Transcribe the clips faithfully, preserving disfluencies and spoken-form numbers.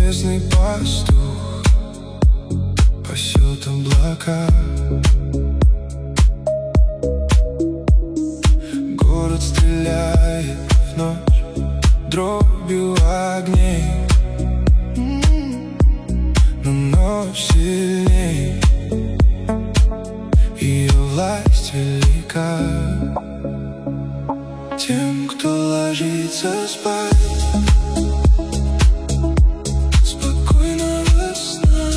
Небесный пастух пасет облака. Город стреляет в ночь дробью огней, но ночь сильней, ее власть велика. Тем, кто ложится спать, спокойного сна,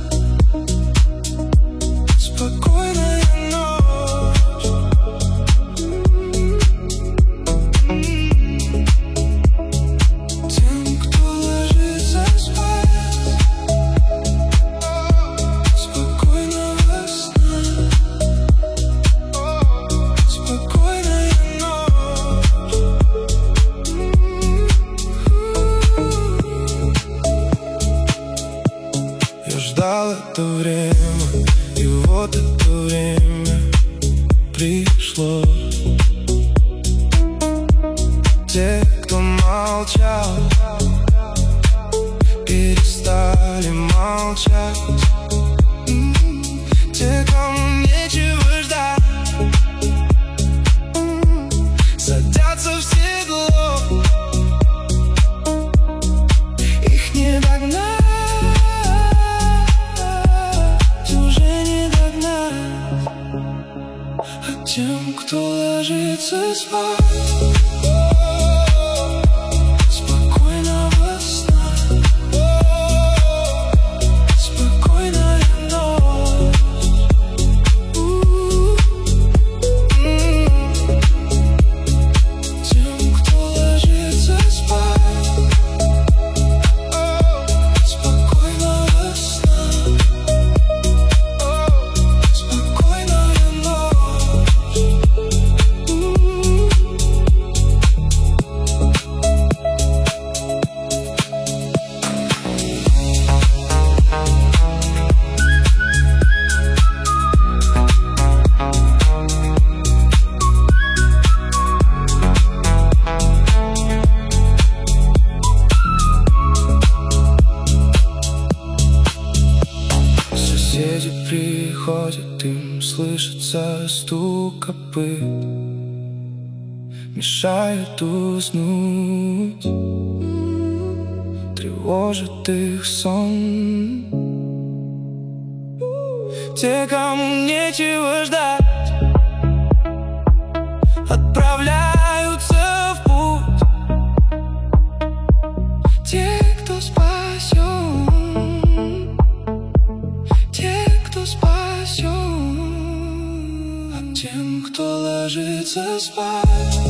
спокойная ночь. Тем, кто ложится спать, спокойного сна, спокойная ночь. Я ждал это время, и вот это время пришло. Те, кто молчал, перестали молчать. Те, кому нечего ждать, садятся в седло. Их не догнать, уже не догнать. А тем, кто ложится спать, спокойного сна, спокойная ночь. Тем, кто ложится спать, спокойного сна, спокойная ночь. Соседи приходят, им слышится стук копыт, мешает уснуть, тревожит их сон. Те, кому нечего ждать, отправляются в путь. Те, кто спасен, те, кто спасен. А тем, кто ложится спать,